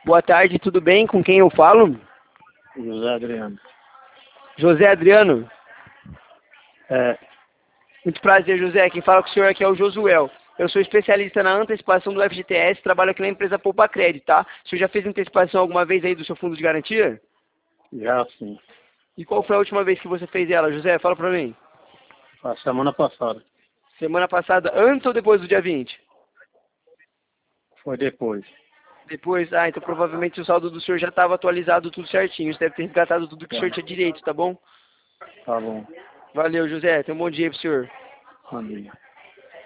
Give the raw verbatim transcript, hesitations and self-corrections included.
Boa tarde, tudo bem? Com quem eu falo? José Adriano. José Adriano? É, Muito prazer, José. Quem fala com o senhor aqui é o Josuel. Eu sou especialista na antecipação do F G T S, trabalho aqui na empresa Poupa Crédito, tá? O senhor já fez antecipação alguma vez aí do seu fundo de garantia? já sim. E qual foi a última vez que você fez ela, José? Fala pra mim. A semana passada. Semana passada, antes ou depois do dia vinte? Foi depois. Depois, ah, então provavelmente o saldo do senhor já estava atualizado tudo certinho. Você deve ter resgatado tudo que o senhor tinha direito, tá bom? Tá bom. Valeu, José. Tenha um bom dia pro senhor. Bom dia.